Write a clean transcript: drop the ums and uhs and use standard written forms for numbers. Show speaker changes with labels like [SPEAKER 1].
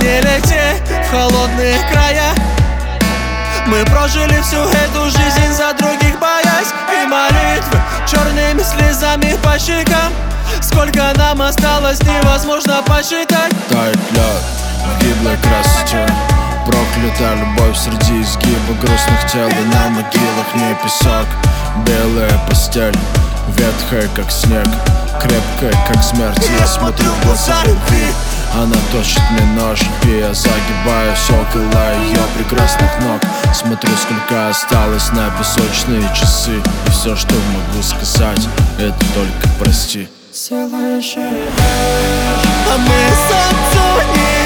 [SPEAKER 1] не лети в холодные края. Мы прожили всю эту жизнь за других боясь, и молитвы черными слезами по щекам. Сколько нам осталось, невозможно посчитать.
[SPEAKER 2] Тает лед в гиблой красоте, проклятая любовь среди изгиба грустных тел. И на могилах не песок, белая постель, ветхая как снег, крепкая как смерть. Я смотрю в глаза любви, она точит мне нож, и я загибаюсь около ее прекрасных ног. Смотрю, сколько осталось на песочные часы, и все, что могу сказать, это только прости.
[SPEAKER 1] А мы солнцу не